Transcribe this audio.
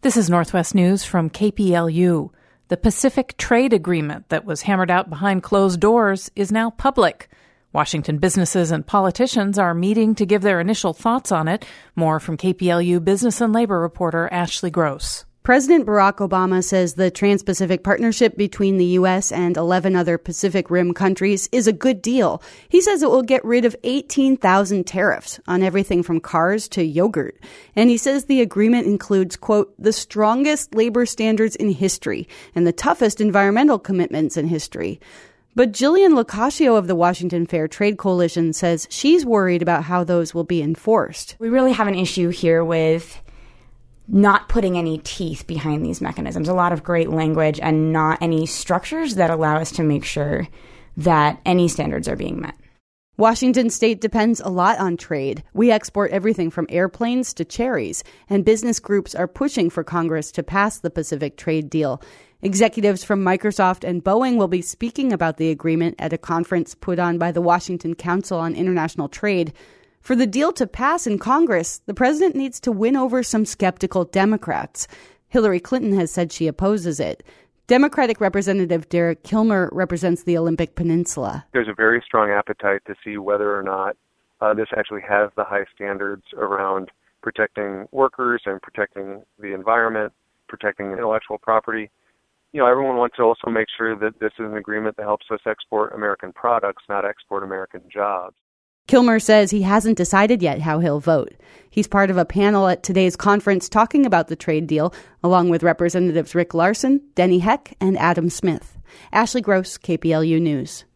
This is Northwest News from KPLU. The Pacific Trade Agreement that was hammered out behind closed doors is now public. Washington businesses and politicians are meeting to give their initial thoughts on it. More from KPLU business and labor reporter Ashley Gross. President Barack Obama says the Trans-Pacific Partnership between the U.S. and 11 other Pacific Rim countries is a good deal. He says it will get rid of 18,000 tariffs on everything from cars to yogurt. And he says the agreement includes, quote, the strongest labor standards in history and the toughest environmental commitments in history. But Jillian Locascio of the Washington Fair Trade Coalition says she's worried about how those will be enforced. We really have an issue here with not putting any teeth behind these mechanisms, a lot of great language and not any structures that allow us to make sure that any standards are being met. Washington state depends a lot on trade. We export everything from airplanes to cherries, and business groups are pushing for Congress to pass the Pacific Trade Deal. Executives from Microsoft and Boeing will be speaking about the agreement at a conference put on by the Washington Council on International Trade. For the deal to pass in Congress, the president needs to win over some skeptical Democrats. Hillary Clinton has said she opposes it. Democratic Representative Derek Kilmer represents the Olympic Peninsula. There's a very strong appetite to see whether or not this actually has the high standards around protecting workers and protecting the environment, protecting intellectual property. You know, everyone wants to also make sure that this is an agreement that helps us export American products, not export American jobs. Kilmer says he hasn't decided yet how he'll vote. He's part of a panel at today's conference talking about the trade deal, along with Representatives Rick Larsen, Denny Heck, and Adam Smith. Ashley Gross, KPLU News.